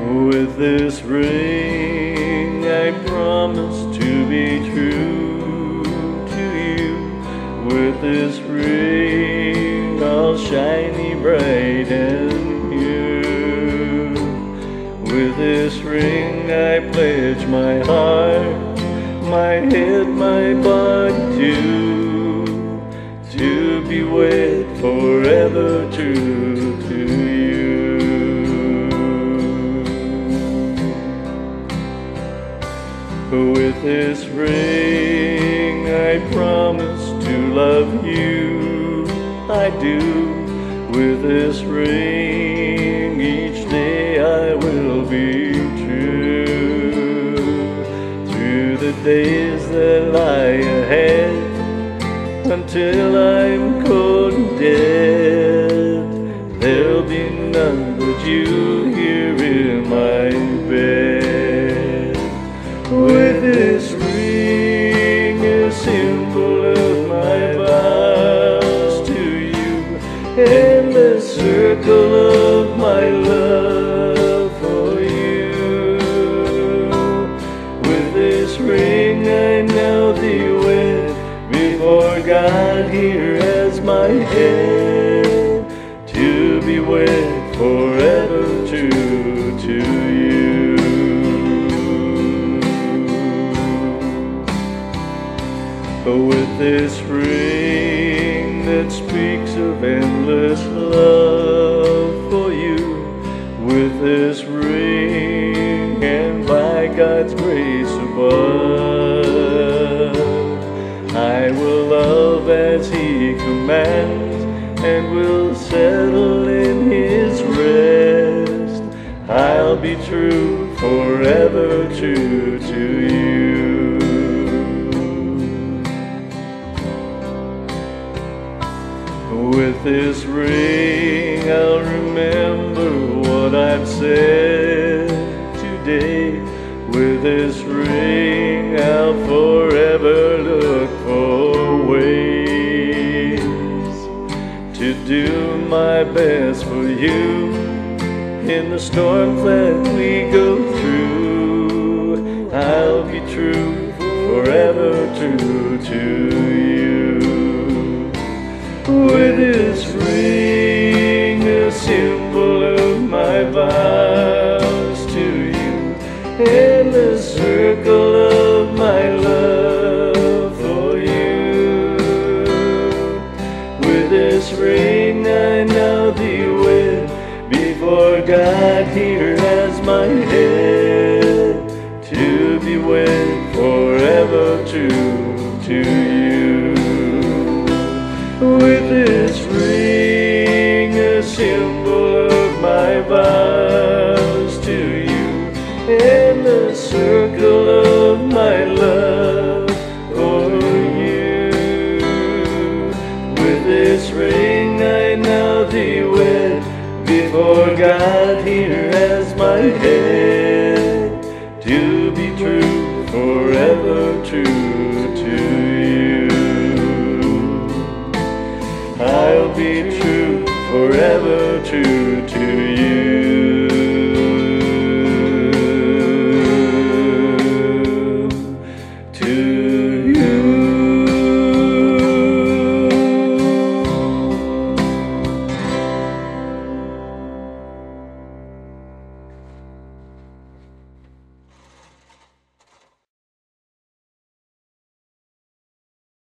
With this ring I promise to be true to you. With this ring all shiny bright and new. With this ring I pledge my heart, my head, my body to be wed forever true to you. With this ring I promise to love you, I do. With this ring each day I will be true. Through the days that lie ahead, until I'm cold and dead, there'll be none but you here in my bed. With this ring, a symbol of my vows to you, and the circle of my love for you. With this ring I now thee wed before God here as my head, to be wed forever true to you. With this ring that speaks of endless love for you, with this ring and by God's grace above, I will love as He commands and will settle in His rest. I'll be true, forever true to you. With this ring I'll remember what I've said today. With this ring I'll forever look for ways to do my best for you in the storms that we go through. I'll be true, forever true to you. With this ring, a symbol of my vows to you, and the circle of my love for you. With this ring I now thee wed before God here as my head, to be wed forever true to you. With this ring, a symbol of my vows to you, and the circle of my love for you. With this ring I now thee wed before God here as my head,